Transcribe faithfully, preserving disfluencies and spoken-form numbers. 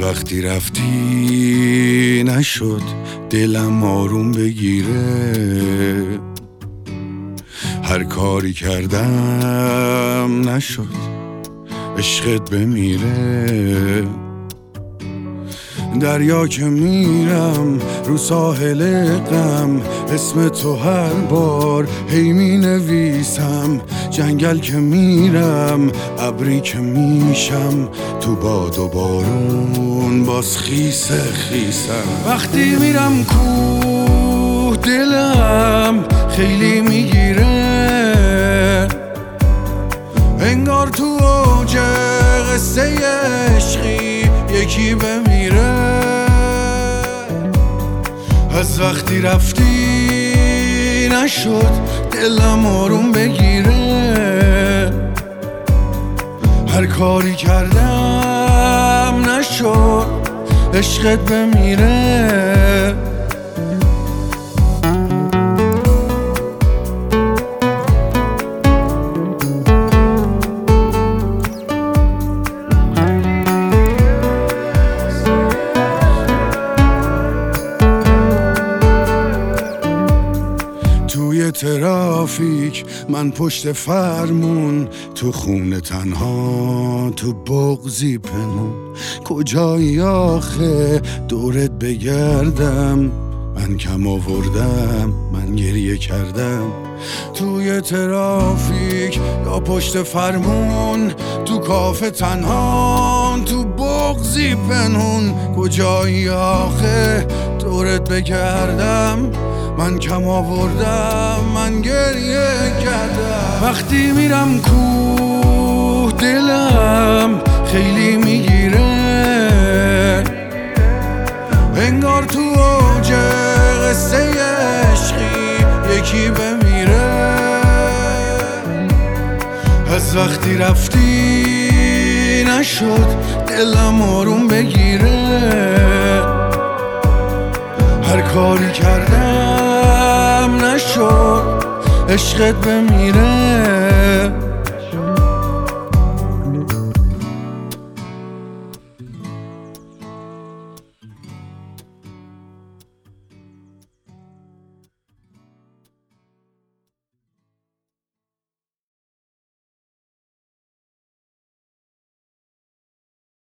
وقتی رفتی نشد دلم آروم بگیره، هر کاری کردم نشد عشقت بمیره. دریا که میرم رو ساحل غم، اسم تو هر بار هی می نویسم. جنگل که میرم ابری که میشم، تو باد و بارون باز خیسه خیسم. وقتی میرم کوه دلم خیلی میگیره، انگار تو اوج قصه عشقی یکی بمیره. از وقتی رفتی نشد دلم آروم بگیره، هر کاری کردم نشد عشقت بمیره. توی ترافیک من پشت فرمون، تو خونه تنها تو بغضی پنون. کجایی آخه دورت بگردم، من کم آوردم من گریه کردم. توی ترافیک یا پشت فرمون، تو کافه تنها تو بغضی پنهون. کجایی آخه دورت بگردم، من کم آوردم من گریه کردم. وقتی میرم کوه دلم خیلی میگیره، انگار تو اوج قصه عشقی یکی بمیره. از وقتی رفتی نشد دلم آروم بگیره، هر کاری کردم نشد عشقت بمیره.